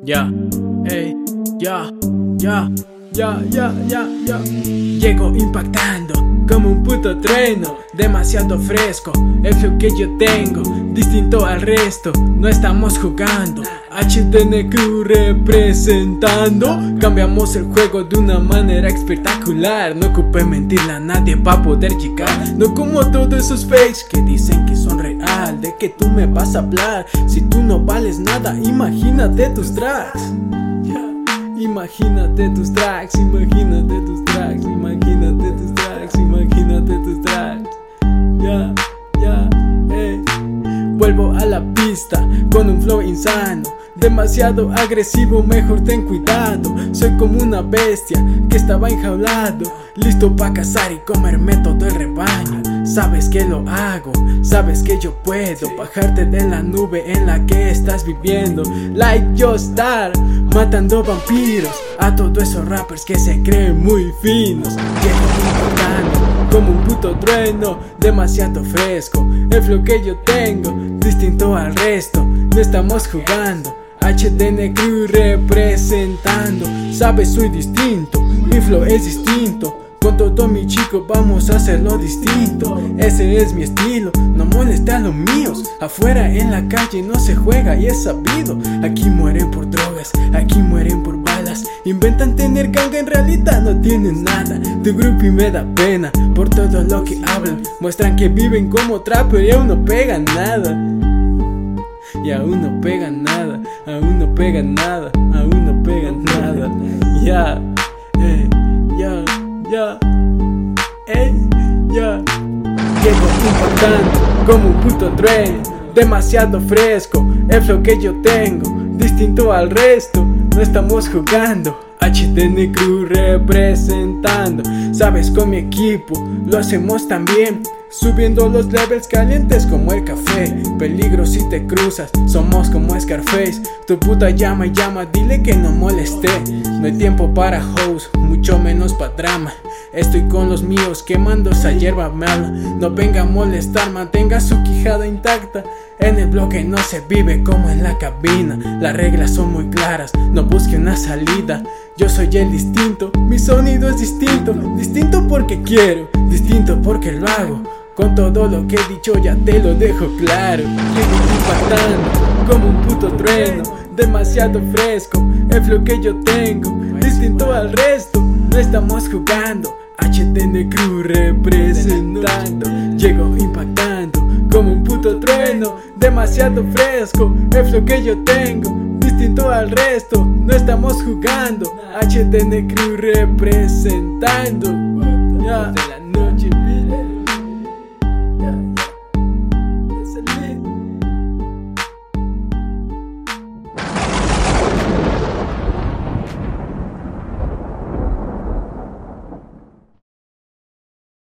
Ya, ey, ya. Llego impactando como un puto trueno, demasiado fresco, el flow que yo tengo, distinto al resto, no estamos jugando. HTNQ representando, cambiamos el juego de una manera espectacular. No ocupé mentirle a nadie pa' poder llegar, no como todos esos fakes que dicen que son real. ¿De que tú me vas a hablar? Si tú no vales nada, imagínate tus tracks. Imagínate tus tracks, imagínate tus tracks, imagínate tus tracks, imagínate tus tracks. Vuelvo a la pista con un flow insano, demasiado agresivo, mejor ten cuidado. Soy como una bestia que estaba enjaulado, listo pa' cazar y comerme todo el rebaño. Sabes que lo hago, sabes que yo puedo bajarte de la nube en la que estás viviendo. Like Joestar, matando vampiros a todos esos rappers que se creen muy finos. Llego importando como un puto trueno, demasiado fresco, el flow que yo tengo, distinto al resto, no estamos jugando. HTNQ representando, sabes soy distinto, mi flow es distinto. Con todo mi chico vamos a hacerlo distinto. Ese es mi estilo, no molesta a los míos. Afuera en la calle no se juega y es sabido. Aquí mueren por drogas, aquí mueren por balas. Inventan tener ganga, en realidad no tienen nada. Tu grupo y me da pena por todo lo que hablan. Muestran que viven como trapper y aún no pegan nada. Y aún no pegan nada, aún no pegan nada, aún no pegan nada. Llego impactando como un puto trueno, demasiado fresco, el flow que yo tengo, distinto al resto, no estamos jugando. HTNQ representando, sabes con mi equipo lo hacemos también, subiendo los levels calientes como el café. Peligro si te cruzas, somos como Scarface. Tu puta llama y llama, dile que no molesté. No hay tiempo para hoes, mucho menos pa' drama. Estoy con los míos quemando esa hierba mala. No venga a molestar, mantenga su quijada intacta. En el bloque no se vive como en la cabina. Las reglas son muy claras, no busque una salida. Yo soy el distinto, mi sonido es distinto. Distinto porque quiero, distinto porque lo hago. Con todo lo que he dicho ya te lo dejo claro. Llego impactando como un puto trueno, demasiado fresco, el flow que yo tengo, distinto al resto, no estamos jugando. HTNQ representando, llego impactando como un puto trueno, demasiado fresco, el flow que yo tengo, distinto al resto, no estamos jugando. HTNQ representando.